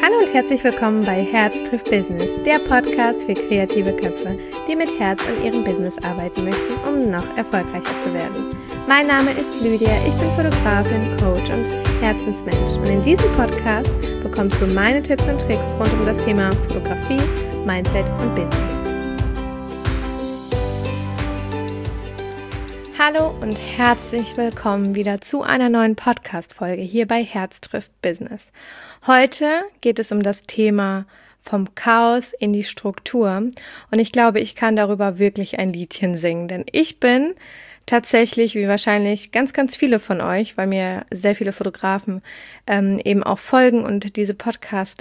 Hallo und herzlich willkommen bei Herz trifft Business, der Podcast für kreative Köpfe, die mit Herz an ihrem Business arbeiten möchten, um noch erfolgreicher zu werden. Mein Name ist Lydia, ich bin Fotografin, Coach und Herzensmensch und in diesem Podcast bekommst du meine Tipps und Tricks rund um das Thema Fotografie, Mindset und Business. Hallo und herzlich willkommen wieder zu einer neuen Podcast-Folge hier bei Herz trifft Business. Heute geht es um das Thema vom Chaos in die Struktur und ich glaube, ich kann darüber wirklich ein Liedchen singen, denn ich bin tatsächlich, wie wahrscheinlich ganz viele von euch, weil mir sehr viele Fotografen eben auch folgen und diesen Podcast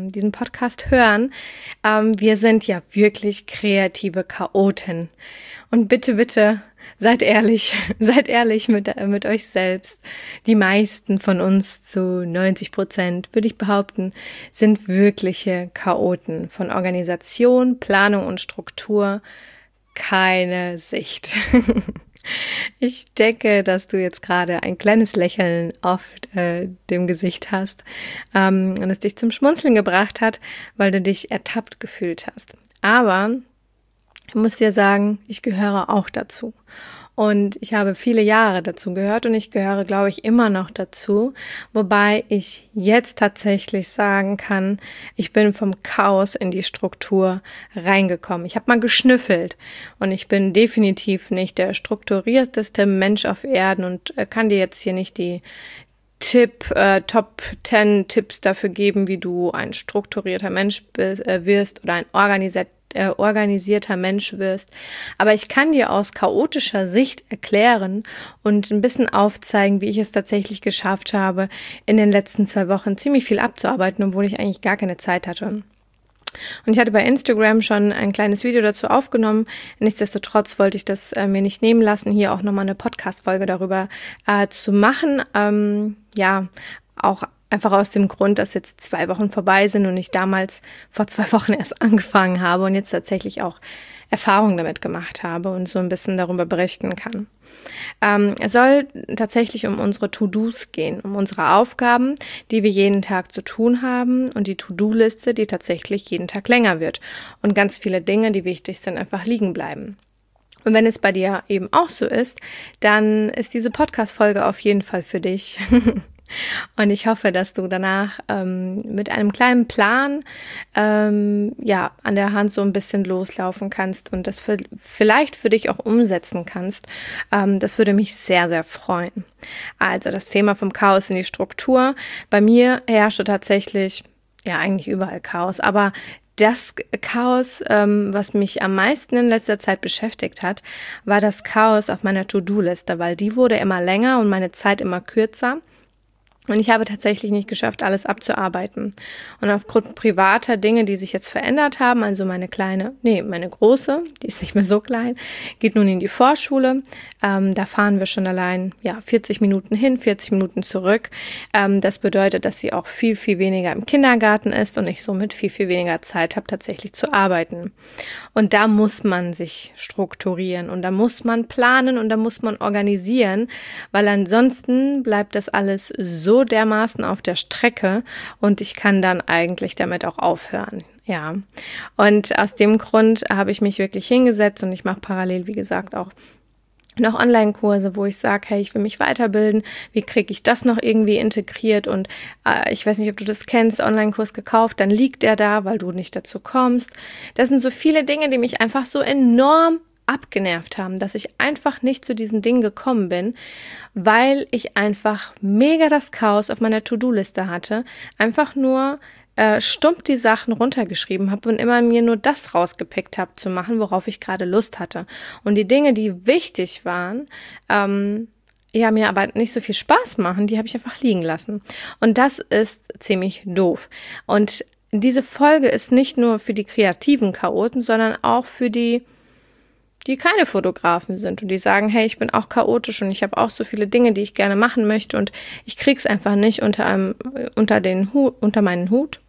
hören, wir sind ja wirklich kreative Chaoten. Und bitte, seid ehrlich mit euch selbst. Die meisten von uns, zu 90%, würde ich behaupten, sind wirkliche Chaoten. Von Organisation, Planung und Struktur keine Sicht. Ich denke, dass du jetzt gerade ein kleines Lächeln auf dem Gesicht hast und es dich zum Schmunzeln gebracht hat, weil du dich ertappt gefühlt hast. Aber ich muss dir sagen, ich gehöre auch dazu. Und ich habe viele Jahre dazu gehört und ich gehöre, glaube ich, immer noch dazu. Wobei ich jetzt tatsächlich sagen kann, ich bin vom Chaos in die Struktur reingekommen. Ich habe mal geschnüffelt und ich bin definitiv nicht der strukturierteste Mensch auf Erden und kann dir jetzt hier nicht die Top 10 Tipps dafür geben, wie du ein strukturierter Mensch wirst oder ein organisierter Mensch wirst. Aber ich kann dir aus chaotischer Sicht erklären und ein bisschen aufzeigen, wie ich es tatsächlich geschafft habe, in den letzten 2 Wochen ziemlich viel abzuarbeiten, obwohl ich eigentlich gar keine Zeit hatte. Und ich hatte bei Instagram schon ein kleines Video dazu aufgenommen. Nichtsdestotrotz wollte ich das mir nicht nehmen lassen, hier auch nochmal eine Podcast-Folge darüber zu machen. Auch einfach aus dem Grund, dass jetzt 2 Wochen vorbei sind und ich damals vor 2 Wochen erst angefangen habe und jetzt tatsächlich auch Erfahrungen damit gemacht habe und so ein bisschen darüber berichten kann. Es soll tatsächlich um unsere To-Dos gehen, um unsere Aufgaben, die wir jeden Tag zu tun haben und die To-Do-Liste, die tatsächlich jeden Tag länger wird und ganz viele Dinge, die wichtig sind, einfach liegen bleiben. Und wenn es bei dir eben auch so ist, dann ist diese Podcast-Folge auf jeden Fall für dich. Und ich hoffe, dass du danach mit einem kleinen Plan an der Hand so ein bisschen loslaufen kannst und das vielleicht für dich auch umsetzen kannst. Das würde mich sehr, sehr freuen. Also das Thema vom Chaos in die Struktur. Bei mir herrschte tatsächlich, eigentlich überall Chaos, aber das Chaos, was mich am meisten in letzter Zeit beschäftigt hat, war das Chaos auf meiner To-Do-Liste, weil die wurde immer länger und meine Zeit immer kürzer. Und ich habe tatsächlich nicht geschafft, alles abzuarbeiten. Und aufgrund privater Dinge, die sich jetzt verändert haben, also meine große, die ist nicht mehr so klein, geht nun in die Vorschule. Da fahren wir schon allein 40 Minuten hin, 40 Minuten zurück. Das bedeutet, dass sie auch viel weniger im Kindergarten ist und ich somit viel weniger Zeit habe, tatsächlich zu arbeiten. Und da muss man sich strukturieren und da muss man planen und da muss man organisieren, weil ansonsten bleibt das alles so dermaßen auf der Strecke und ich kann dann eigentlich damit auch aufhören. Ja, und aus dem Grund habe ich mich wirklich hingesetzt und ich mache parallel, wie gesagt, auch noch Online-Kurse, wo ich sage, hey, ich will mich weiterbilden, wie kriege ich das noch irgendwie integriert und ich weiß nicht, ob du das kennst, Online-Kurs gekauft, dann liegt der da, weil du nicht dazu kommst. Das sind so viele Dinge, die mich einfach so enorm abgenervt haben, dass ich einfach nicht zu diesen Dingen gekommen bin, weil ich einfach mega das Chaos auf meiner To-Do-Liste hatte, einfach nur stumpf die Sachen runtergeschrieben habe und immer mir nur das rausgepickt habe zu machen, worauf ich gerade Lust hatte. Und die Dinge, die wichtig waren, mir aber nicht so viel Spaß machen, die habe ich einfach liegen lassen. Und das ist ziemlich doof. Und diese Folge ist nicht nur für die kreativen Chaoten, sondern auch für die keine Fotografen sind und die sagen, hey, ich bin auch chaotisch und ich habe auch so viele Dinge, die ich gerne machen möchte und ich krieg's einfach nicht unter meinem Hut,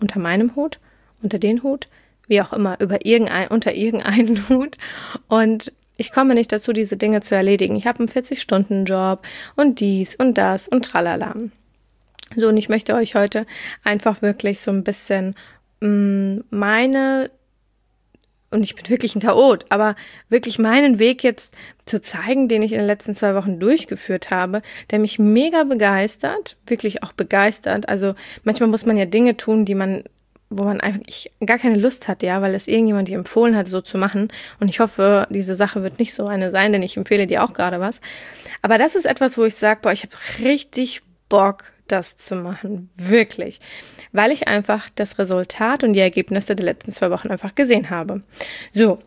wie auch immer, unter irgendeinen Hut und ich komme nicht dazu, diese Dinge zu erledigen. Ich habe einen 40-Stunden-Job und dies und das und tralala. So, und ich möchte euch heute einfach wirklich so ein bisschen meine, und ich bin wirklich ein Chaot, aber wirklich meinen Weg jetzt zu zeigen, den ich in den letzten 2 Wochen durchgeführt habe, der mich mega begeistert, wirklich auch begeistert. Also manchmal muss man ja Dinge tun, wo man eigentlich gar keine Lust hat, ja, weil es irgendjemand dir empfohlen hat, so zu machen. Und ich hoffe, diese Sache wird nicht so eine sein, denn ich empfehle dir auch gerade was. Aber das ist etwas, wo ich sage, boah, ich habe richtig Bock, das zu machen, wirklich, weil ich einfach das Resultat und die Ergebnisse der letzten 2 Wochen einfach gesehen habe. So,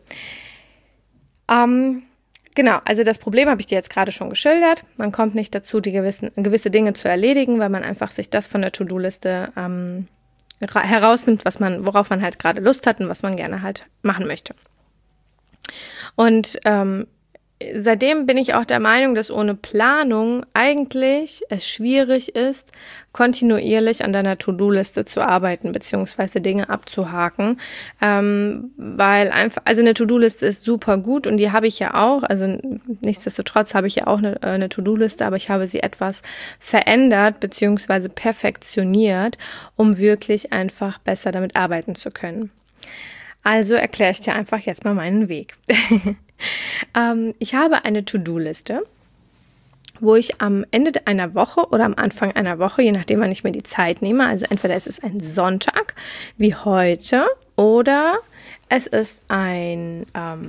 genau, also das Problem habe ich dir jetzt gerade schon geschildert. Man kommt nicht dazu, gewisse Dinge zu erledigen, weil man einfach sich das von der To-Do-Liste herausnimmt, worauf man halt gerade Lust hat und was man gerne halt machen möchte. Und seitdem bin ich auch der Meinung, dass ohne Planung eigentlich es schwierig ist, kontinuierlich an deiner To-Do-Liste zu arbeiten, beziehungsweise Dinge abzuhaken, weil einfach, also eine To-Do-Liste ist super gut und die habe ich ja auch, also nichtsdestotrotz habe ich ja auch eine To-Do-Liste, aber ich habe sie etwas verändert, beziehungsweise perfektioniert, um wirklich einfach besser damit arbeiten zu können. Also erkläre ich dir einfach jetzt mal meinen Weg. Ich habe eine To-Do-Liste, wo ich am Ende einer Woche oder am Anfang einer Woche, je nachdem, wann ich mir die Zeit nehme, also entweder es ist ein Sonntag wie heute oder es ist ein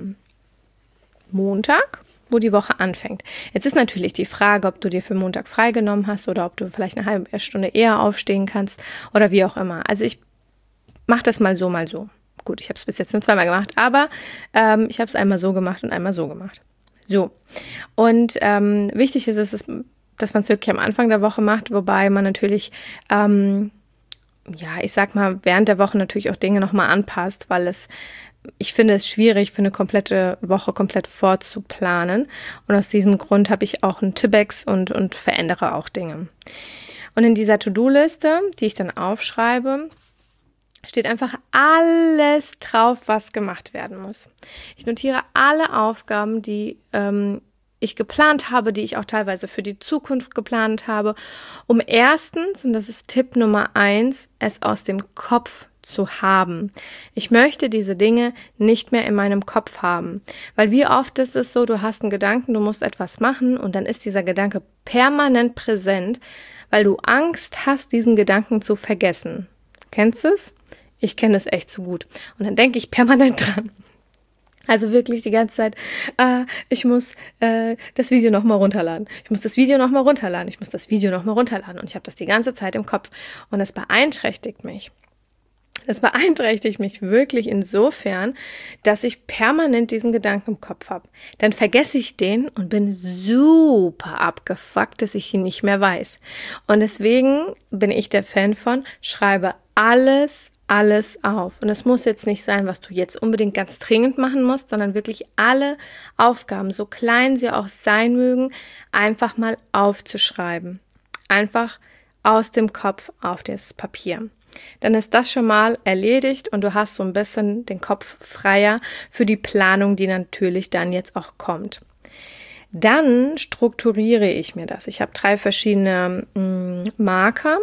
Montag, wo die Woche anfängt. Jetzt ist natürlich die Frage, ob du dir für Montag freigenommen hast oder ob du vielleicht eine halbe Stunde eher aufstehen kannst oder wie auch immer. Also ich mache das mal so, mal so. Gut, ich habe es bis jetzt nur 2-mal gemacht, aber ich habe es einmal so gemacht und einmal so gemacht. So, und wichtig ist es, dass man es wirklich am Anfang der Woche macht, wobei man natürlich, ich sag mal, während der Woche natürlich auch Dinge nochmal anpasst, weil ich finde es schwierig, für eine komplette Woche komplett vorzuplanen. Und aus diesem Grund habe ich auch einen Tipp-Ex und verändere auch Dinge. Und in dieser To-Do-Liste, die ich dann aufschreibe, steht einfach alles drauf, was gemacht werden muss. Ich notiere alle Aufgaben, die ich geplant habe, die ich auch teilweise für die Zukunft geplant habe, um erstens, und das ist Tipp Nummer 1, es aus dem Kopf zu haben. Ich möchte diese Dinge nicht mehr in meinem Kopf haben, weil wie oft ist es so, du hast einen Gedanken, du musst etwas machen und dann ist dieser Gedanke permanent präsent, weil du Angst hast, diesen Gedanken zu vergessen. Kennst du es? Ich kenne es echt so gut. Und dann denke ich permanent dran. Also wirklich die ganze Zeit, ich muss das Video nochmal runterladen. Ich muss das Video nochmal runterladen. Ich muss das Video nochmal runterladen. Und ich habe das die ganze Zeit im Kopf. Und das beeinträchtigt mich. Das beeinträchtigt mich wirklich insofern, dass ich permanent diesen Gedanken im Kopf habe. Dann vergesse ich den und bin super abgefuckt, dass ich ihn nicht mehr weiß. Und deswegen bin ich der Fan von, schreibe alles auf. Und es muss jetzt nicht sein, was du jetzt unbedingt ganz dringend machen musst, sondern wirklich alle Aufgaben, so klein sie auch sein mögen, einfach mal aufzuschreiben. Einfach aus dem Kopf auf das Papier. Dann ist das schon mal erledigt und du hast so ein bisschen den Kopf freier für die Planung, die natürlich dann jetzt auch kommt. Dann strukturiere ich mir das. Ich habe 3 verschiedene Marker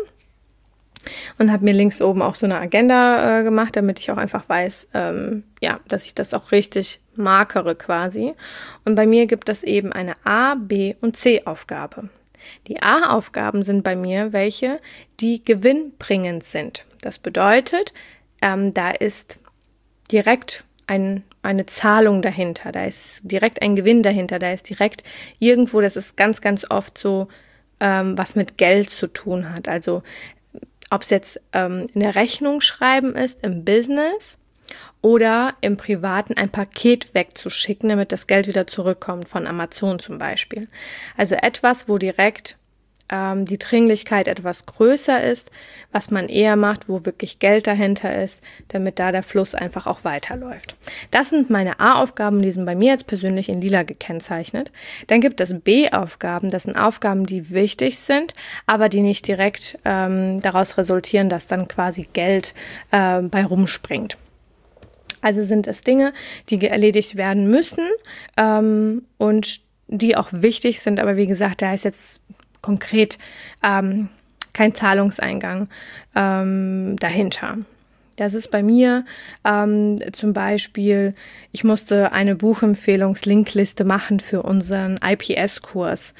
und habe mir links oben auch so eine Agenda gemacht, damit ich auch einfach weiß, dass ich das auch richtig markere quasi. Und bei mir gibt es eben eine A-, B- und C-Aufgabe. Die A-Aufgaben sind bei mir welche, die gewinnbringend sind. Das bedeutet, da ist direkt eine Zahlung dahinter, da ist direkt ein Gewinn dahinter, da ist direkt irgendwo, das ist ganz, ganz oft so, was mit Geld zu tun hat. Also ob es jetzt eine Rechnung schreiben ist im Business oder im Privaten ein Paket wegzuschicken, damit das Geld wieder zurückkommt, von Amazon zum Beispiel. Also etwas, wo direkt die Dringlichkeit etwas größer ist, was man eher macht, wo wirklich Geld dahinter ist, damit da der Fluss einfach auch weiterläuft. Das sind meine A-Aufgaben, die sind bei mir jetzt persönlich in lila gekennzeichnet. Dann gibt es B-Aufgaben, das sind Aufgaben, die wichtig sind, aber die nicht direkt daraus resultieren, dass dann quasi Geld bei rumspringt. Also sind es Dinge, die erledigt werden müssen und die auch wichtig sind, aber wie gesagt, da ist jetzt konkret kein Zahlungseingang dahinter. Das ist bei mir zum Beispiel, ich musste eine Buchempfehlungslinkliste machen für unseren IPS-Kurs.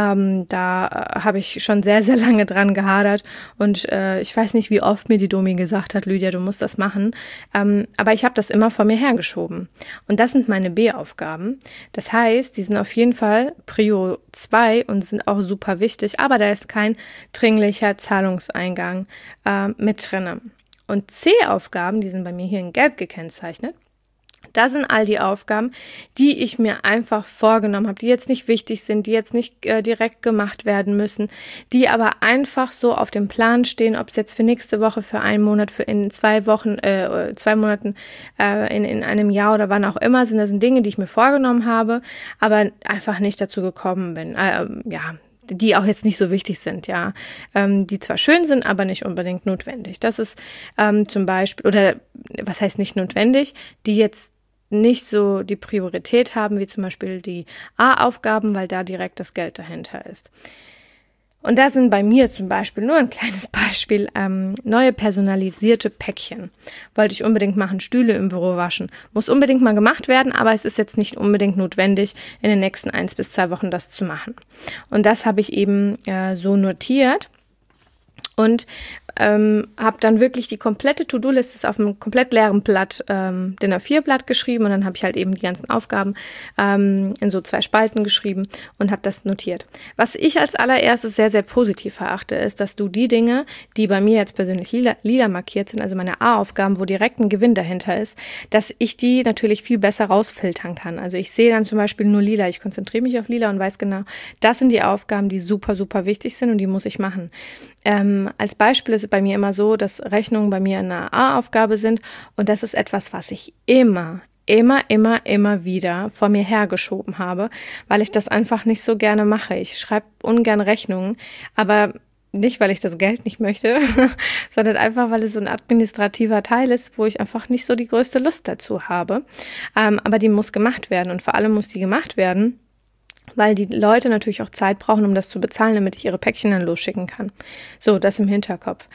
Da habe ich schon sehr, sehr lange dran gehadert und ich weiß nicht, wie oft mir die Domi gesagt hat, Lydia, du musst das machen. Aber ich habe das immer vor mir hergeschoben. Und das sind meine B-Aufgaben. Das heißt, die sind auf jeden Fall Prio 2 und sind auch super wichtig, aber da ist kein dringlicher Zahlungseingang mit drinne. Und C-Aufgaben, die sind bei mir hier in Gelb gekennzeichnet. Das sind all die Aufgaben, die ich mir einfach vorgenommen habe, die jetzt nicht wichtig sind, die jetzt nicht direkt gemacht werden müssen, die aber einfach so auf dem Plan stehen, ob es jetzt für nächste Woche, für einen Monat, für in 2 Wochen, 2 Monaten, in einem Jahr oder wann auch immer sind. Das sind Dinge, die ich mir vorgenommen habe, aber einfach nicht dazu gekommen bin. Die auch jetzt nicht so wichtig sind, ja, die zwar schön sind, aber nicht unbedingt notwendig. Das ist zum Beispiel, oder was heißt nicht notwendig, die jetzt nicht so die Priorität haben, wie zum Beispiel die A-Aufgaben, weil da direkt das Geld dahinter ist. Und da sind bei mir zum Beispiel, nur ein kleines Beispiel, neue personalisierte Päckchen. Wollte ich unbedingt machen, Stühle im Büro waschen. Muss unbedingt mal gemacht werden, aber es ist jetzt nicht unbedingt notwendig, in den nächsten 1 bis 2 Wochen das zu machen. Und das habe ich eben so notiert. Und habe dann wirklich die komplette To-Do-Liste auf einem komplett leeren Blatt, DIN A4-Blatt geschrieben und dann habe ich halt eben die ganzen Aufgaben in so 2 Spalten geschrieben und habe das notiert. Was ich als allererstes sehr, sehr positiv erachte, ist, dass du die Dinge, die bei mir jetzt persönlich lila markiert sind, also meine A-Aufgaben, wo direkt ein Gewinn dahinter ist, dass ich die natürlich viel besser rausfiltern kann. Also ich sehe dann zum Beispiel nur lila, ich konzentriere mich auf lila und weiß genau, das sind die Aufgaben, die super, super wichtig sind und die muss ich machen. Als Beispiel ist es bei mir immer so, dass Rechnungen bei mir eine A-Aufgabe sind und das ist etwas, was ich immer wieder vor mir hergeschoben habe, weil ich das einfach nicht so gerne mache. Ich schreibe ungern Rechnungen, aber nicht, weil ich das Geld nicht möchte, sondern einfach, weil es so ein administrativer Teil ist, wo ich einfach nicht so die größte Lust dazu habe. Aber die muss gemacht werden und vor allem muss die gemacht werden, weil die Leute natürlich auch Zeit brauchen, um das zu bezahlen, damit ich ihre Päckchen dann losschicken kann. So, das im Hinterkopf.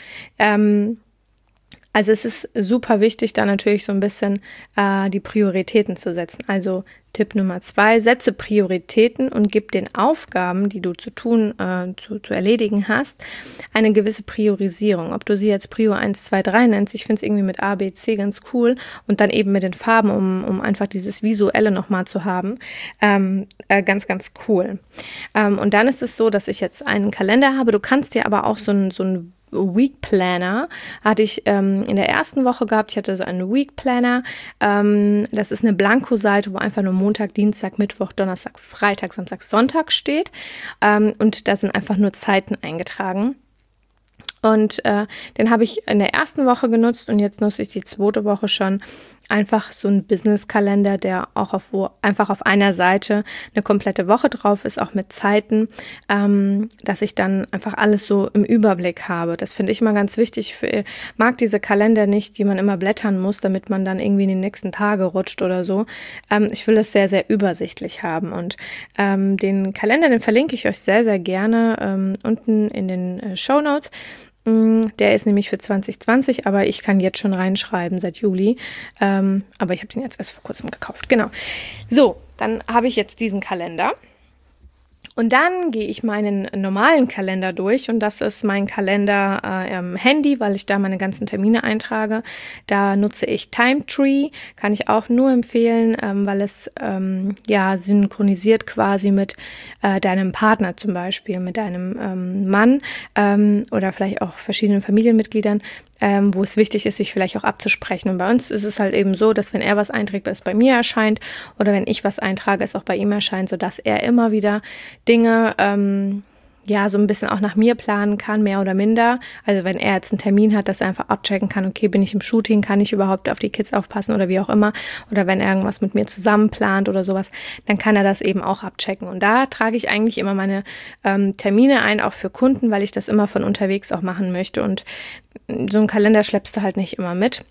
Also es ist super wichtig, da natürlich so ein bisschen die Prioritäten zu setzen. Also Tipp Nummer 2, setze Prioritäten und gib den Aufgaben, die du zu tun, zu erledigen hast, eine gewisse Priorisierung. Ob du sie jetzt Prio 1, 2, 3 nennst, ich finde es irgendwie mit A, B, C ganz cool und dann eben mit den Farben, um einfach dieses Visuelle nochmal zu haben, ganz, ganz cool. Und dann ist es so, dass ich jetzt einen Kalender habe. Du kannst dir aber auch so ein Week Planner hatte ich in der ersten Woche gehabt. Ich hatte so einen Week Planner. Das ist eine Blankoseite, wo einfach nur Montag, Dienstag, Mittwoch, Donnerstag, Freitag, Samstag, Sonntag steht. Und da sind einfach nur Zeiten eingetragen. Und den habe ich in der ersten Woche genutzt und jetzt nutze ich die 2. Woche schon. Einfach so ein Business-Kalender, der auch einfach auf einer Seite eine komplette Woche drauf ist, auch mit Zeiten, dass ich dann einfach alles so im Überblick habe. Das finde ich immer ganz wichtig. Ich mag diese Kalender nicht, die man immer blättern muss, damit man dann irgendwie in die nächsten Tage rutscht oder so. Ich will es sehr, sehr übersichtlich haben. Und den Kalender, den verlinke ich euch sehr, sehr gerne unten in den Shownotes. Der ist nämlich für 2020, aber ich kann jetzt schon reinschreiben seit Juli. Aber ich habe den jetzt erst vor kurzem gekauft. Genau. So, dann habe ich jetzt diesen Kalender. Und dann gehe ich meinen normalen Kalender durch und das ist mein Kalender am Handy, weil ich da meine ganzen Termine eintrage. Da nutze ich Timetree, kann ich auch nur empfehlen, weil es synchronisiert quasi mit deinem Partner zum Beispiel, mit deinem Mann oder vielleicht auch verschiedenen Familienmitgliedern, wo es wichtig ist, sich vielleicht auch abzusprechen. Und bei uns ist es halt eben so, dass wenn er was einträgt, es bei mir erscheint oder wenn ich was eintrage, es auch bei ihm erscheint, sodass er immer wieder Dinge so ein bisschen auch nach mir planen kann, mehr oder minder. Also wenn er jetzt einen Termin hat, dass er einfach abchecken kann, okay, bin ich im Shooting, kann ich überhaupt auf die Kids aufpassen oder wie auch immer. Oder wenn er irgendwas mit mir zusammen plant oder sowas, dann kann er das eben auch abchecken. Und da trage ich eigentlich immer meine Termine ein, auch für Kunden, weil ich das immer von unterwegs auch machen möchte. Und so einen Kalender schleppst du halt nicht immer mit.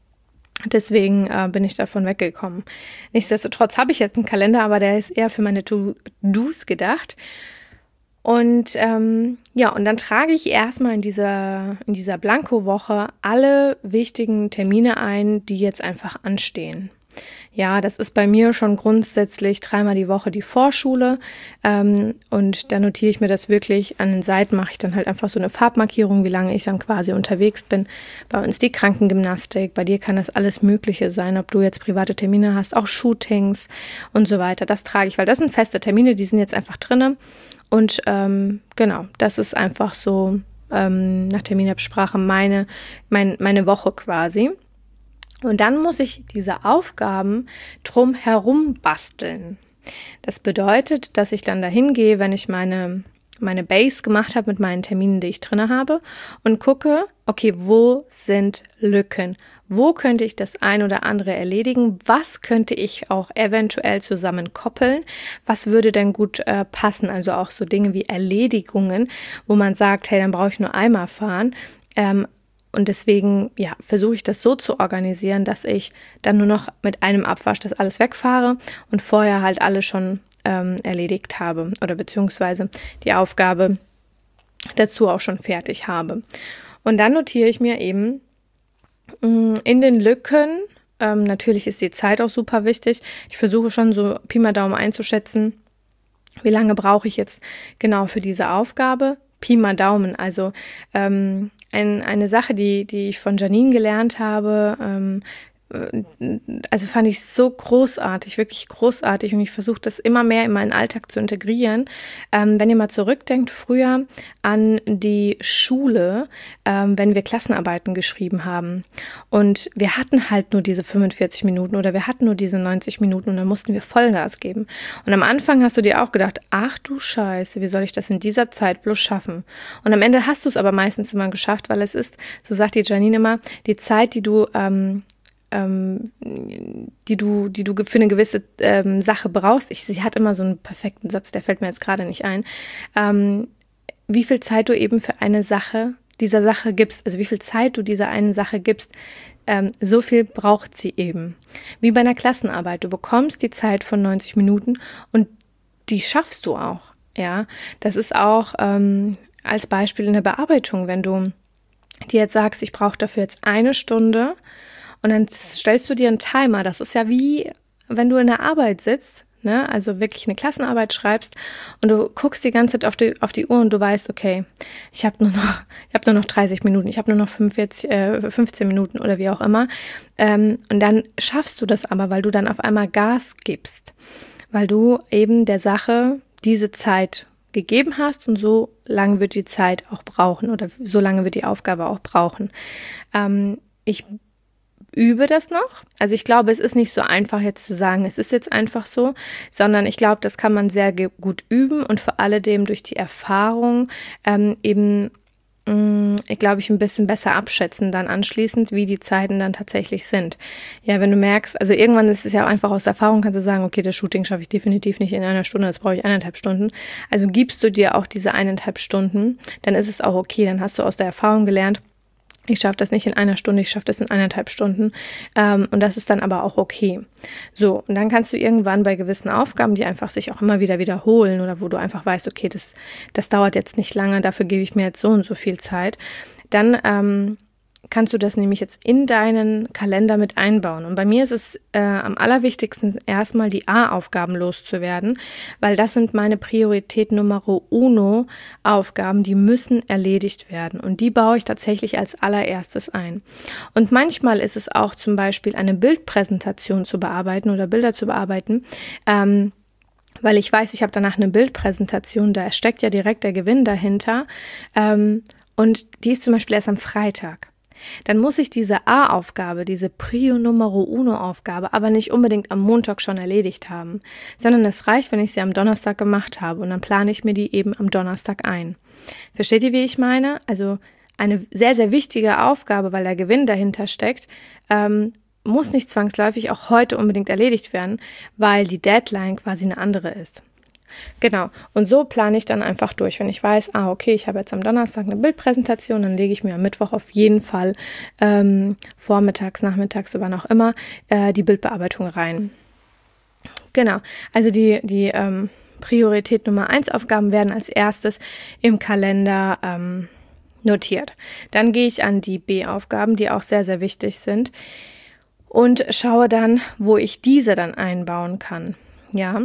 Deswegen bin ich davon weggekommen. Nichtsdestotrotz habe ich jetzt einen Kalender, aber der ist eher für meine To-Dos gedacht. Und und dann trage ich erstmal in dieser Blanko-Woche alle wichtigen Termine ein, die jetzt einfach anstehen. Ja, das ist bei mir schon grundsätzlich 3-mal die Woche die Vorschule und da notiere ich mir das wirklich. An den Seiten mache ich dann halt einfach so eine Farbmarkierung, wie lange ich dann quasi unterwegs bin. Bei uns die Krankengymnastik, bei dir kann das alles Mögliche sein, ob du jetzt private Termine hast, auch Shootings und so weiter. Das trage ich, weil das sind feste Termine, die sind jetzt einfach drinne und genau, das ist einfach so nach Terminabsprache meine Woche quasi. Und dann muss ich diese Aufgaben drumherum basteln. Das bedeutet, dass ich dann dahin gehe, wenn ich meine Base gemacht habe mit meinen Terminen, die ich drin habe und gucke, okay, wo sind Lücken? Wo könnte ich das ein oder andere erledigen? Was könnte ich auch eventuell zusammen koppeln? Was würde denn gut passen? Also auch so Dinge wie Erledigungen, wo man sagt, hey, dann brauche ich nur einmal fahren. Und deswegen, versuche ich das so zu organisieren, dass ich dann nur noch mit einem Abwasch das alles wegfahre und vorher halt alles schon erledigt habe oder beziehungsweise die Aufgabe dazu auch schon fertig habe. Und dann notiere ich mir eben in den Lücken, natürlich ist die Zeit auch super wichtig. Ich versuche schon so Pi mal Daumen einzuschätzen, wie lange brauche ich jetzt genau für diese Aufgabe. Pi mal Daumen, also eine Sache, die ich von Janine gelernt habe, also fand ich so großartig, wirklich großartig und ich versuche das immer mehr in meinen Alltag zu integrieren. Wenn ihr mal zurückdenkt, früher an die Schule, wenn wir Klassenarbeiten geschrieben haben und wir hatten halt nur diese 45 Minuten oder wir hatten nur diese 90 Minuten und dann mussten wir Vollgas geben. Und am Anfang hast du dir auch gedacht, ach du Scheiße, wie soll ich das in dieser Zeit bloß schaffen? Und am Ende hast du es aber meistens immer geschafft, weil es ist, so sagt die Janine immer, die Zeit, die du für eine gewisse Sache brauchst. Sie hat immer so einen perfekten Satz, der fällt mir jetzt gerade nicht ein. Wie viel Zeit du eben für dieser Sache gibst, also wie viel Zeit du dieser einen Sache gibst, so viel braucht sie eben. Wie bei einer Klassenarbeit. Du bekommst die Zeit von 90 Minuten und die schaffst du auch. Ja, das ist auch als Beispiel in der Bearbeitung, wenn du dir jetzt sagst, ich brauche dafür jetzt 1 Stunde. Und dann stellst du dir einen Timer. Das ist ja wie, wenn du in der Arbeit sitzt, ne? Also wirklich eine Klassenarbeit schreibst und du guckst die ganze Zeit auf die Uhr und du weißt, okay, ich habe nur noch 30 Minuten, ich habe nur noch 15 Minuten oder wie auch immer. Und dann schaffst du das aber, weil du dann auf einmal Gas gibst, weil du eben der Sache diese Zeit gegeben hast und so lange wird die Zeit auch brauchen oder so lange wird die Aufgabe auch brauchen. Ich übe das noch. Also ich glaube, es ist nicht so einfach jetzt zu sagen, es ist jetzt einfach so, sondern ich glaube, das kann man sehr gut üben und vor allem durch die Erfahrung ich glaube, ein bisschen besser abschätzen dann anschließend, wie die Zeiten dann tatsächlich sind. Ja, wenn du merkst, also irgendwann ist es ja auch einfach aus Erfahrung, kannst du sagen, okay, das Shooting schaffe ich definitiv nicht in 1 Stunde, das brauche ich 1,5 Stunden. Also gibst du dir auch diese 1,5 Stunden, dann ist es auch okay, dann hast du aus der Erfahrung gelernt, ich schaffe das nicht in 1 Stunde, ich schaffe das in 1,5 Stunden und das ist dann aber auch okay. So, und dann kannst du irgendwann bei gewissen Aufgaben, die einfach sich auch immer wieder wiederholen oder wo du einfach weißt, okay, das dauert jetzt nicht lange, dafür gebe ich mir jetzt so und so viel Zeit, dann kannst du das nämlich jetzt in deinen Kalender mit einbauen. Und bei mir ist es am allerwichtigsten, erstmal die A-Aufgaben loszuwerden, weil das sind meine Priorität Numero uno Aufgaben, die müssen erledigt werden. Und die baue ich tatsächlich als allererstes ein. Und manchmal ist es auch zum Beispiel eine Bildpräsentation zu bearbeiten oder Bilder zu bearbeiten, weil ich weiß, ich habe danach eine Bildpräsentation, da steckt ja direkt der Gewinn dahinter. Und die ist zum Beispiel erst am Freitag. Dann muss ich diese A-Aufgabe, diese Prio Numero Uno Aufgabe, aber nicht unbedingt am Montag schon erledigt haben, sondern es reicht, wenn ich sie am Donnerstag gemacht habe und dann plane ich mir die eben am Donnerstag ein. Versteht ihr, wie ich meine? Also eine sehr, sehr wichtige Aufgabe, weil der Gewinn dahinter steckt, muss nicht zwangsläufig auch heute unbedingt erledigt werden, weil die Deadline quasi eine andere ist. Genau, und so plane ich dann einfach durch. Wenn ich weiß, okay, ich habe jetzt am Donnerstag eine Bildpräsentation, dann lege ich mir am Mittwoch auf jeden Fall vormittags, nachmittags, wann auch immer, die Bildbearbeitung rein. Genau, also die Priorität Nummer 1 Aufgaben werden als erstes im Kalender notiert. Dann gehe ich an die B-Aufgaben, die auch sehr, sehr wichtig sind, und schaue dann, wo ich diese dann einbauen kann. Ja.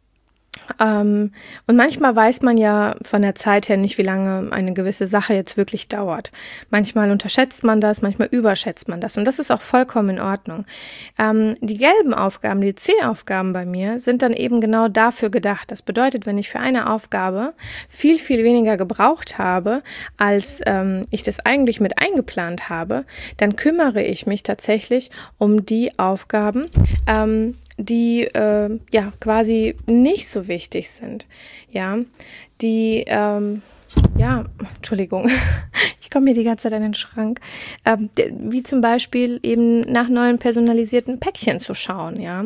Und manchmal weiß man ja von der Zeit her nicht, wie lange eine gewisse Sache jetzt wirklich dauert. Manchmal unterschätzt man das, manchmal überschätzt man das. Und das ist auch vollkommen in Ordnung. Die gelben Aufgaben, die C-Aufgaben bei mir, sind dann eben genau dafür gedacht. Das bedeutet, wenn ich für eine Aufgabe viel, viel weniger gebraucht habe, als ich das eigentlich mit eingeplant habe, dann kümmere ich mich tatsächlich um die Aufgaben, die quasi nicht so wichtig sind, ja, die, Entschuldigung, ich komme hier die ganze Zeit an den Schrank, wie zum Beispiel eben nach neuen personalisierten Päckchen zu schauen, ja,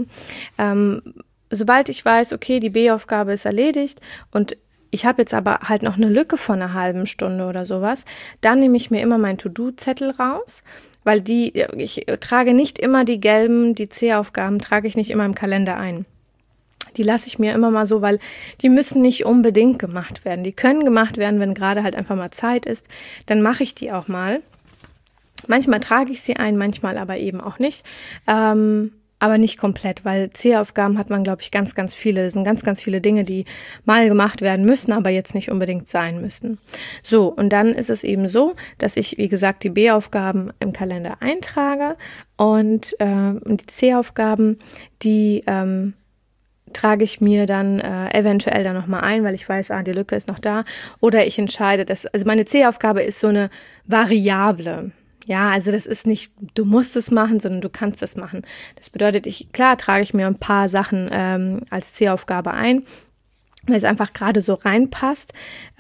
sobald ich weiß, okay, die B-Aufgabe ist erledigt und ich habe jetzt aber halt noch eine Lücke von einer halben Stunde oder sowas, dann nehme ich mir immer meinen To-Do-Zettel raus, weil ich trage nicht immer die gelben, die C-Aufgaben trage ich nicht immer im Kalender ein. Die lasse ich mir immer mal so, weil die müssen nicht unbedingt gemacht werden. Die können gemacht werden, wenn gerade halt einfach mal Zeit ist. Dann mache ich die auch mal. Manchmal trage ich sie ein, manchmal aber eben auch nicht. Aber nicht komplett, weil C-Aufgaben hat man, glaube ich, ganz, ganz viele. Das sind ganz, ganz viele Dinge, die mal gemacht werden müssen, aber jetzt nicht unbedingt sein müssen. So, und dann ist es eben so, dass ich, wie gesagt, die B-Aufgaben im Kalender eintrage und die C-Aufgaben, die trage ich mir dann eventuell dann nochmal ein, weil ich weiß, die Lücke ist noch da. Oder ich entscheide, also meine C-Aufgabe ist so eine Variable. Ja, also das ist nicht, du musst es machen, sondern du kannst es machen. Das bedeutet, klar trage ich mir ein paar Sachen als C-Aufgabe ein, weil es einfach gerade so reinpasst.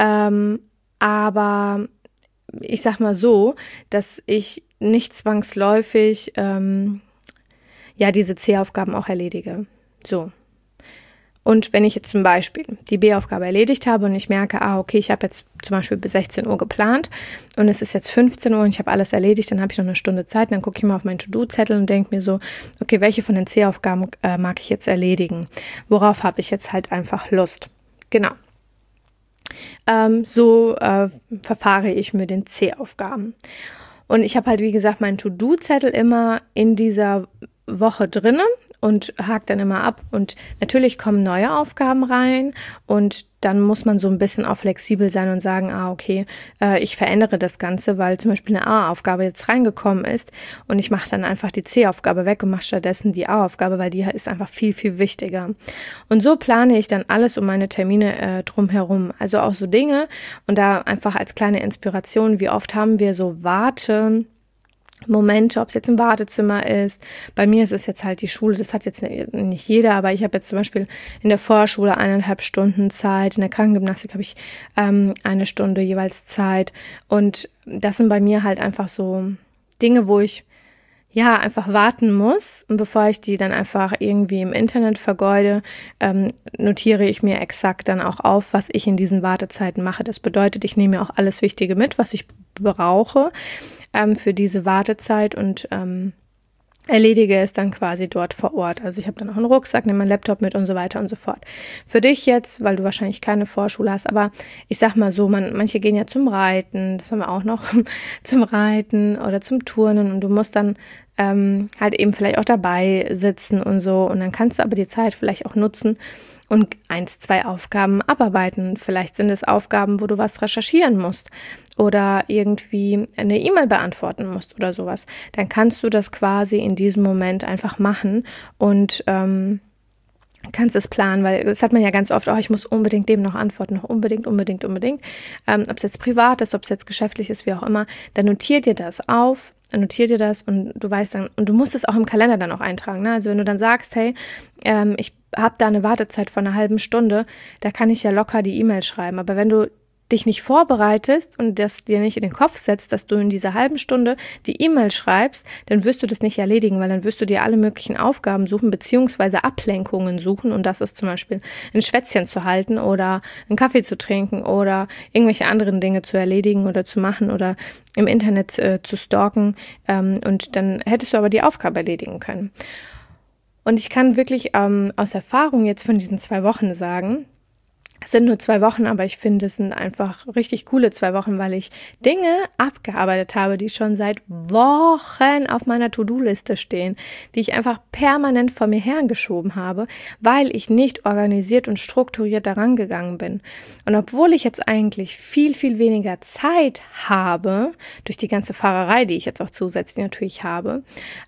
Aber ich sag mal so, dass ich nicht zwangsläufig diese C-Aufgaben auch erledige. So. Und wenn ich jetzt zum Beispiel die B-Aufgabe erledigt habe und ich merke, okay, ich habe jetzt zum Beispiel bis 16 Uhr geplant und es ist jetzt 15 Uhr und ich habe alles erledigt, dann habe ich noch eine Stunde Zeit, und dann gucke ich mal auf meinen To-Do-Zettel und denke mir so, okay, welche von den C-Aufgaben mag ich jetzt erledigen? Worauf habe ich jetzt halt einfach Lust? Genau. So verfahre ich mit den C-Aufgaben. Und ich habe halt, wie gesagt, meinen To-Do-Zettel immer in dieser Woche drinne und hakt dann immer ab. Und natürlich kommen neue Aufgaben rein und dann muss man so ein bisschen auch flexibel sein und sagen, okay, ich verändere das Ganze, weil zum Beispiel eine A-Aufgabe jetzt reingekommen ist und ich mache dann einfach die C-Aufgabe weg und mache stattdessen die A-Aufgabe, weil die ist einfach viel, viel wichtiger. Und so plane ich dann alles um meine Termine drumherum. Also auch so Dinge und da einfach als kleine Inspiration, wie oft haben wir so Momente, ob es jetzt im Wartezimmer ist. Bei mir ist es jetzt halt die Schule, das hat jetzt nicht jeder, aber ich habe jetzt zum Beispiel in der Vorschule 1,5 Stunden Zeit, in der Krankengymnastik habe ich 1 Stunde jeweils Zeit und das sind bei mir halt einfach so Dinge, wo ich einfach warten muss und bevor ich die dann einfach irgendwie im Internet vergeude, notiere ich mir exakt dann auch auf, was ich in diesen Wartezeiten mache. Das bedeutet, ich nehme mir auch alles Wichtige mit, was ich brauche für diese Wartezeit und erledige es dann quasi dort vor Ort. Also ich habe dann auch einen Rucksack, nehme meinen Laptop mit und so weiter und so fort. Für dich jetzt, weil du wahrscheinlich keine Vorschule hast, aber ich sag mal so, manche gehen ja zum Reiten, das haben wir auch noch, zum Reiten oder zum Turnen und du musst dann halt eben vielleicht auch dabei sitzen und so und dann kannst du aber die Zeit vielleicht auch nutzen und 1, 2 Aufgaben abarbeiten. Vielleicht sind es Aufgaben, wo du was recherchieren musst oder irgendwie eine E-Mail beantworten musst oder sowas. Dann kannst du das quasi in diesem Moment einfach machen und kannst es planen, weil das hat man ja ganz oft, ich muss unbedingt dem noch antworten, noch unbedingt. Ob es jetzt privat ist, ob es jetzt geschäftlich ist, wie auch immer, dann notiert dir das auf, und du weißt dann, und du musst es auch im Kalender dann auch eintragen, ne? Also wenn du dann sagst, hey, ich habe da eine Wartezeit von einer halben Stunde, da kann ich ja locker die E-Mail schreiben, aber wenn du dich nicht vorbereitest und das dir nicht in den Kopf setzt, dass du in dieser halben Stunde die E-Mail schreibst, dann wirst du das nicht erledigen, weil dann wirst du dir alle möglichen Aufgaben suchen, beziehungsweise Ablenkungen suchen und das ist zum Beispiel ein Schwätzchen zu halten oder einen Kaffee zu trinken oder irgendwelche anderen Dinge zu erledigen oder zu machen oder im Internet zu stalken und dann hättest du aber die Aufgabe erledigen können. Und ich kann wirklich aus Erfahrung jetzt von diesen 2 Wochen sagen, Es sind nur 2 Wochen, aber ich finde, es sind einfach richtig coole 2 Wochen, weil ich Dinge abgearbeitet habe, die schon seit Wochen auf meiner To-Do-Liste stehen, die ich einfach permanent vor mir hergeschoben habe, weil ich nicht organisiert und strukturiert daran gegangen bin. Und obwohl ich jetzt eigentlich viel, viel weniger Zeit habe, durch die ganze Fahrerei, die ich jetzt auch zusätzlich natürlich habe,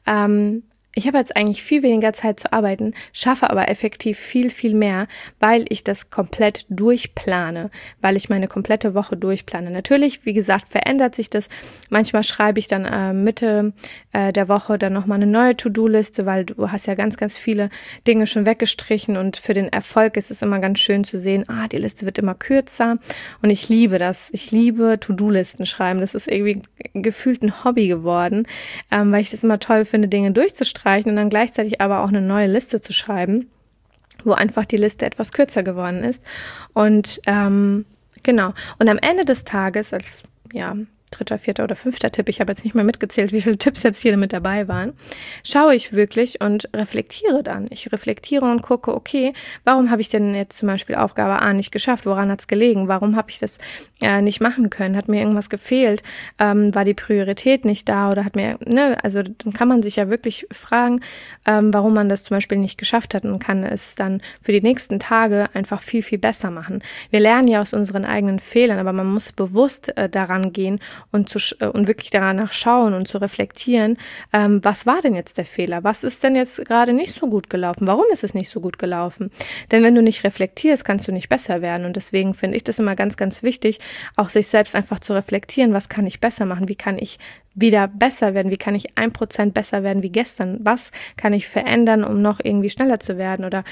ich habe jetzt eigentlich viel weniger Zeit zu arbeiten, schaffe aber effektiv viel, viel mehr, weil ich das komplett durchplane, weil ich meine komplette Woche durchplane. Natürlich, wie gesagt, verändert sich das. Manchmal schreibe ich dann Mitte der Woche dann nochmal eine neue To-Do-Liste, weil du hast ja ganz, ganz viele Dinge schon weggestrichen und für den Erfolg ist es immer ganz schön zu sehen, die Liste wird immer kürzer und ich liebe das. Ich liebe To-Do-Listen schreiben. Das ist irgendwie gefühlt ein Hobby geworden, weil ich das immer toll finde, Dinge durchzustreichen und dann gleichzeitig aber auch eine neue Liste zu schreiben, wo einfach die Liste etwas kürzer geworden ist. Und genau. Und am Ende des Tages, als 3., 4. oder 5. Tipp, ich habe jetzt nicht mehr mitgezählt, wie viele Tipps jetzt hier mit dabei waren, schaue ich wirklich und reflektiere dann. Ich reflektiere und gucke, okay, warum habe ich denn jetzt zum Beispiel Aufgabe A nicht geschafft? Woran hat es gelegen? Warum habe ich das nicht machen können? Hat mir irgendwas gefehlt? War die Priorität nicht da? Oder hat mir, also dann kann man sich ja wirklich fragen, warum man das zum Beispiel nicht geschafft hat und kann es dann für die nächsten Tage einfach viel, viel besser machen. Wir lernen ja aus unseren eigenen Fehlern, aber man muss bewusst daran gehen und wirklich danach schauen und zu reflektieren, was war denn jetzt der Fehler? Was ist denn jetzt gerade nicht so gut gelaufen? Warum ist es nicht so gut gelaufen? Denn wenn du nicht reflektierst, kannst du nicht besser werden. Und deswegen finde ich das immer ganz, ganz wichtig, auch sich selbst einfach zu reflektieren, was kann ich besser machen? Wie kann ich wieder besser werden? Wie kann ich 1% besser werden wie gestern? Was kann ich verändern, um noch irgendwie schneller zu werden? Oder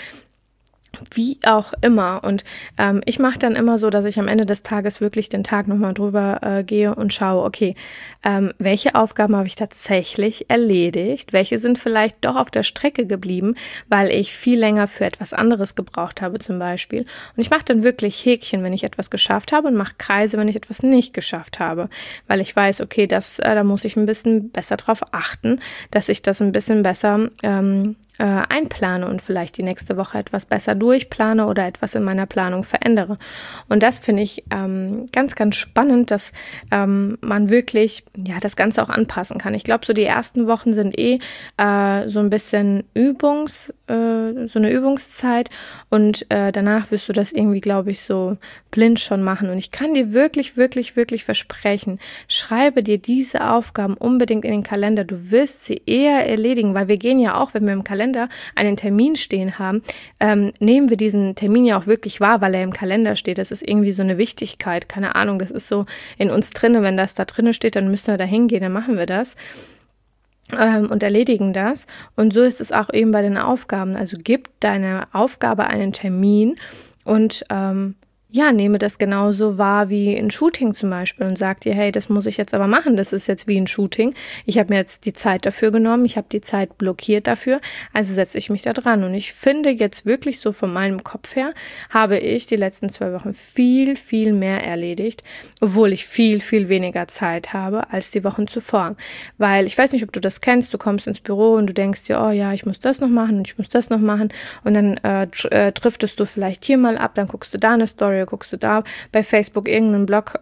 wie auch immer. Und ich mache dann immer so, dass ich am Ende des Tages wirklich den Tag nochmal drüber gehe und schaue, okay, welche Aufgaben habe ich tatsächlich erledigt? Welche sind vielleicht doch auf der Strecke geblieben, weil ich viel länger für etwas anderes gebraucht habe zum Beispiel. Und ich mache dann wirklich Häkchen, wenn ich etwas geschafft habe und mache Kreise, wenn ich etwas nicht geschafft habe, weil ich weiß, okay, da muss ich ein bisschen besser drauf achten, dass ich das ein bisschen besser einplane und vielleicht die nächste Woche etwas besser durchplane oder etwas in meiner Planung verändere. Und das finde ich ganz, ganz spannend, dass man wirklich das Ganze auch anpassen kann. Ich glaube, so die ersten Wochen sind so ein bisschen so eine Übungszeit und danach wirst du das irgendwie, glaube ich, so blind schon machen. Und ich kann dir wirklich, wirklich, wirklich versprechen, schreibe dir diese Aufgaben unbedingt in den Kalender. Du wirst sie eher erledigen, weil wir gehen ja auch, wenn wir im Kalender einen Termin stehen haben, nehmen wir diesen Termin ja auch wirklich wahr, weil er im Kalender steht. Das ist irgendwie so eine Wichtigkeit, keine Ahnung, das ist so in uns drinne. Wenn das da drinne steht, dann müssen wir da hingehen, dann machen wir das und erledigen das. Und so ist es auch eben bei den Aufgaben. Also gib deiner Aufgabe einen Termin und nehme das genauso wahr wie ein Shooting zum Beispiel und sag dir, hey, das muss ich jetzt aber machen, das ist jetzt wie ein Shooting. Ich habe mir jetzt die Zeit dafür genommen, ich habe die Zeit blockiert dafür, also setze ich mich da dran. Und ich finde jetzt wirklich so von meinem Kopf her, habe ich die letzten 2 Wochen viel, viel mehr erledigt, obwohl ich viel, viel weniger Zeit habe als die Wochen zuvor. Weil ich weiß nicht, ob du das kennst, du kommst ins Büro und du denkst dir, oh ja, ich muss das noch machen und ich muss das noch machen und dann driftest du vielleicht hier mal ab, dann guckst du da eine Story, guckst du da bei Facebook irgendeinen Blog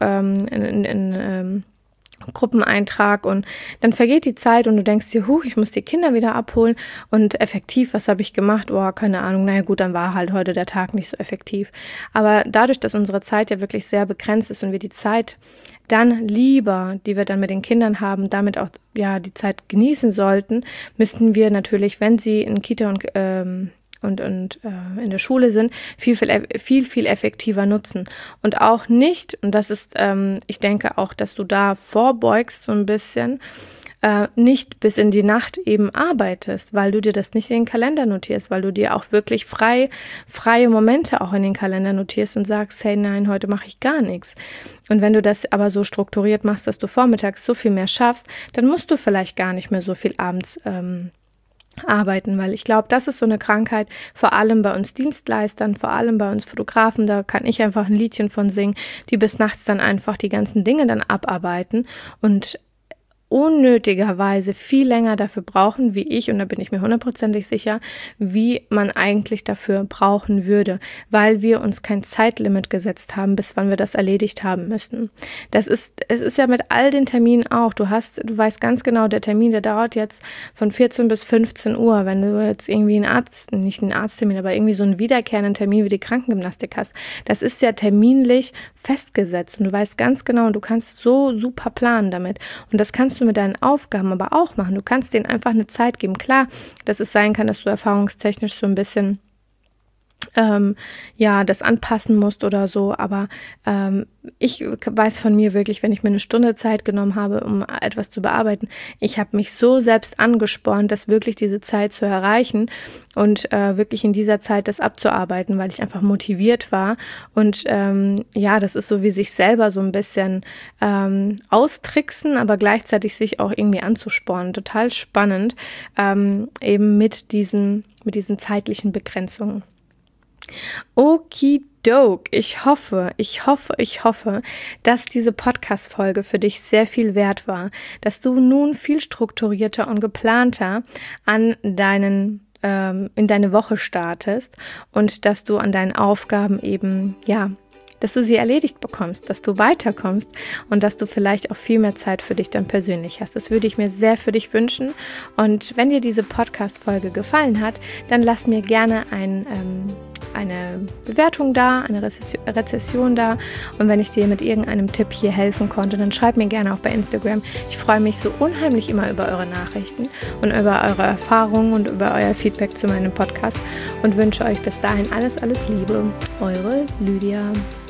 in Gruppeneintrag und dann vergeht die Zeit und du denkst dir, ich muss die Kinder wieder abholen und effektiv, was habe ich gemacht? Keine Ahnung, naja gut, dann war halt heute der Tag nicht so effektiv. Aber dadurch, dass unsere Zeit ja wirklich sehr begrenzt ist und wir die Zeit dann lieber, die wir dann mit den Kindern haben, damit auch die Zeit genießen sollten, müssten wir natürlich, wenn sie in Kita und in der Schule sind, viel, viel effektiver nutzen. Und auch nicht, und das ist, ich denke auch, dass du da vorbeugst so ein bisschen, nicht bis in die Nacht eben arbeitest, weil du dir das nicht in den Kalender notierst, weil du dir auch wirklich freie Momente auch in den Kalender notierst und sagst, hey, nein, heute mache ich gar nichts. Und wenn du das aber so strukturiert machst, dass du vormittags so viel mehr schaffst, dann musst du vielleicht gar nicht mehr so viel abends arbeiten, weil ich glaube, das ist so eine Krankheit, vor allem bei uns Dienstleistern, vor allem bei uns Fotografen, da kann ich einfach ein Liedchen von singen, die bis nachts dann einfach die ganzen Dinge dann abarbeiten und unnötigerweise viel länger dafür brauchen, wie ich, und da bin ich mir 100%ig sicher, wie man eigentlich dafür brauchen würde, weil wir uns kein Zeitlimit gesetzt haben, bis wann wir das erledigt haben müssen. Es ist ja mit all den Terminen auch, du weißt ganz genau, der Termin, der dauert jetzt von 14 bis 15 Uhr, wenn du jetzt irgendwie nicht einen Arzttermin, aber irgendwie so einen wiederkehrenden Termin wie die Krankengymnastik hast, das ist ja terminlich festgesetzt und du weißt ganz genau, und du kannst so super planen damit. Und das kannst du mit deinen Aufgaben aber auch machen. Du kannst denen einfach eine Zeit geben. Klar, dass es sein kann, dass du erfahrungstechnisch so ein bisschen das anpassen musst oder so, aber ich weiß von mir wirklich, wenn ich mir eine Stunde Zeit genommen habe, um etwas zu bearbeiten, ich habe mich so selbst angespornt, das wirklich diese Zeit zu erreichen und wirklich in dieser Zeit das abzuarbeiten, weil ich einfach motiviert war und das ist so wie sich selber so ein bisschen austricksen, aber gleichzeitig sich auch irgendwie anzuspornen. Total spannend, eben mit diesen zeitlichen Begrenzungen. Okidok, ich hoffe, dass diese Podcast-Folge für dich sehr viel wert war, dass du nun viel strukturierter und geplanter in deine Woche startest und dass du an deinen Aufgaben eben, dass du sie erledigt bekommst, dass du weiterkommst und dass du vielleicht auch viel mehr Zeit für dich dann persönlich hast. Das würde ich mir sehr für dich wünschen. Und wenn dir diese Podcast-Folge gefallen hat, dann lass mir gerne eine Bewertung da, eine Rezession da. Und wenn ich dir mit irgendeinem Tipp hier helfen konnte, dann schreib mir gerne auch bei Instagram. Ich freue mich so unheimlich immer über eure Nachrichten und über eure Erfahrungen und über euer Feedback zu meinem Podcast und wünsche euch bis dahin alles Liebe. Eure Lydia.